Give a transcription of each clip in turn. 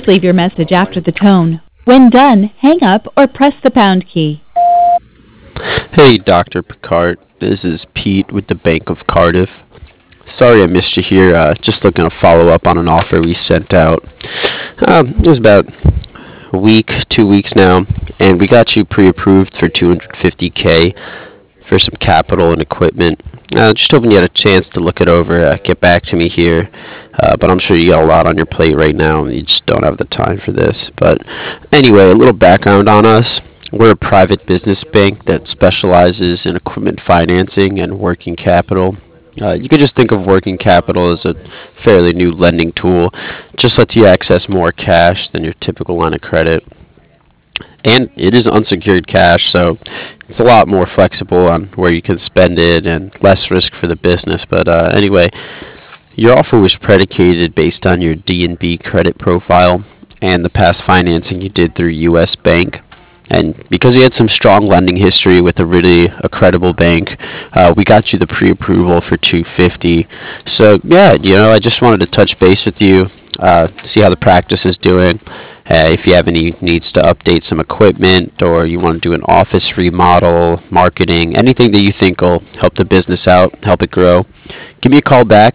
leave your message after the tone. When done, hang up or press the pound key. Hey, Dr. Picard. This is Pete with the Bank of Cardiff. Sorry I missed you here. Just looking to follow up on an offer we sent out. It was about a week, 2 weeks now, and we got you pre-approved for 250K for some capital and equipment. Just hoping you had a chance to look it over, get back to me here. But I'm sure you got a lot on your plate right now, and you just don't have the time for this. But anyway, a little background on us. We're a private business bank that specializes in equipment financing and working capital. You could just think of working capital as a fairly new lending tool. Just lets you access more cash than your typical line of credit. And it is unsecured cash, so it's a lot more flexible on where you can spend it and less risk for the business. But anyway, your offer was predicated based on your D&B credit profile and the past financing you did through U.S. Bank. And because you had some strong lending history with a credible bank, we got you the pre-approval for 250. So yeah, I just wanted to touch base with you, see how the practice is doing. If you have any needs to update some equipment, or you want to do an office remodel, marketing, anything that you think will help the business out, help it grow, give me a call back,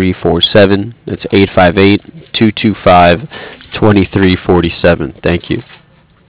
858-225-2347. That's 858-225-2347. Thank you.